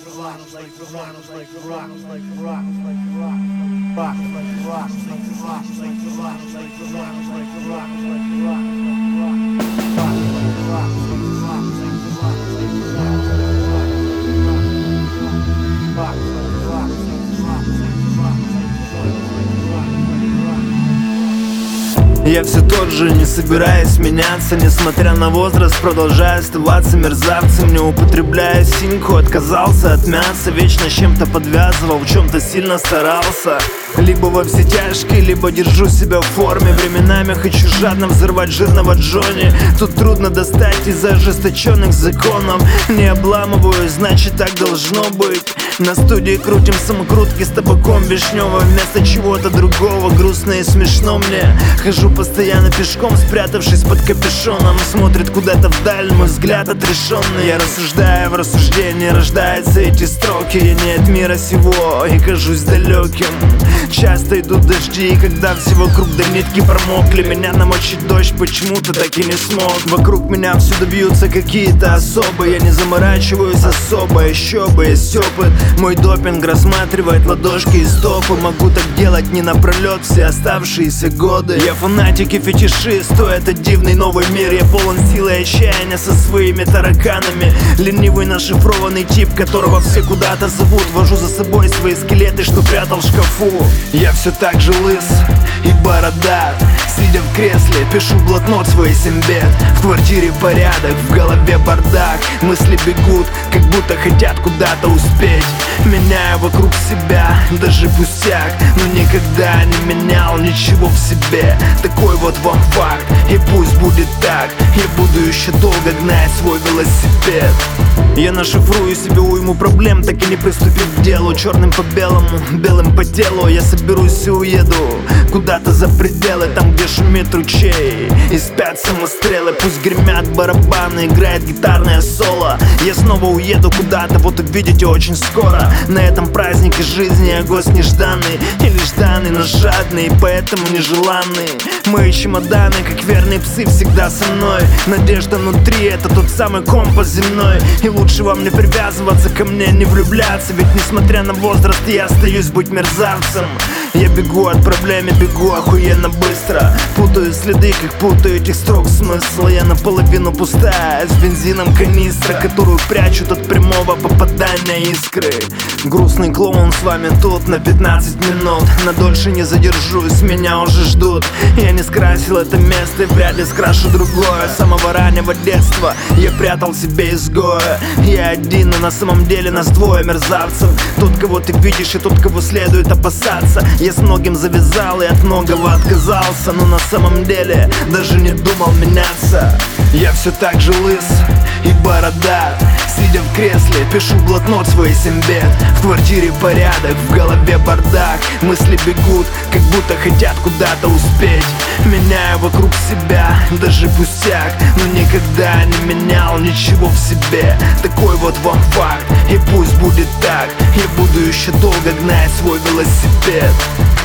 Я все тот же, не собираюсь меняться. Несмотря на возраст, продолжаю оставаться мерзавцем. Не употребляя синьку, отказался от мяса. Вечно с чем-то подвязывал, в чем-то сильно старался. Либо во все тяжкие, либо держу себя в форме. Временами хочу жадно взорвать жирного Джонни. Тут трудно достать из-за ожесточенных законов. Не обламываю, значит так должно быть. На студии крутим самокрутки с табаком вишневым. Вместо чего-то другого, грустно и смешно мне. Хожу постоянно пешком, спрятавшись под капюшоном. Смотрит куда-то вдаль, мой взгляд отрешенный. Я рассуждаю, в рассуждении рождаются эти строки. Я не от мира сего и кажусь далеким. Часто идут дожди, и когда все вокруг до нитки промокли, меня намочить дождь почему-то так и не смог. Вокруг меня всюду бьются какие-то особы. Я не заморачиваюсь особо, еще бы есть опыт. Мой допинг рассматривает ладошки и стопы. Могу так делать не напролет все оставшиеся годы. Я фанатик и фетишист, этот дивный новый мир. Я полон силы и отчаяния со своими тараканами. Ленивый нашифрованный тип, которого все куда-то зовут. Вожу за собой свои скелеты, что прятал в шкафу. Я все так же лыс и бородат. Сидя в кресле, пишу в блокнот свои 7 бед. В квартире порядок, в голове бардак. Мысли бегут, как будто хотят куда-то успеть. Меняю вокруг себя, даже пустяк. Но никогда не менял ничего в себе. Такой вот вам факт, и пусть будет так. Я буду еще долго гнать свой велосипед. Я нашифрую себе уйму проблем, так и не приступив к делу. Черным по белому, белым по телу. Я соберусь и уеду куда-то за пределы, там, где шумит ручей и спят самострелы. Пусть гремят барабаны, играет гитарное соло. Я снова уеду куда-то, вот увидите очень скоро. На этом празднике жизни я гость нежданный. Или жданный, но жадный, поэтому нежеланный. Мои чемоданы, как верные псы, всегда со мной. Надежда внутри, это тот самый компас земной. И лучше вам не привязываться ко мне, не влюбляться. Ведь несмотря на возраст, я остаюсь быть мерзавцем. Я бегу от проблем, бегу охуенно быстро. Путаю следы, как путаю этих строк смысла. Я наполовину пустая, с бензином канистра, которую прячут от прямого попадания искры. Грустный клоун с вами тут на 15 минут. На дольше не задержусь, меня уже ждут. Я не скрасил это место и вряд ли скрашу другое. С самого раннего детства я прятал себе изгоя. Я один, но на самом деле нас двое мерзавцев. Тот, кого ты видишь, и тот, кого следует опасаться. Я с многим завязал и от многого отказался, но на самом деле даже не думал меняться. Я все так же лыс и бородат. Сидя в кресле, пишу в блокнот свои 7 бед. В квартире порядок, в голове бардак. Мысли бегут, как будто хотят куда-то успеть. Меняю вокруг себя, даже пустяк. Но никогда не менял ничего в себе. Такой вот вам факт, и пусть будет так. Я буду еще долго гнать свой велосипед.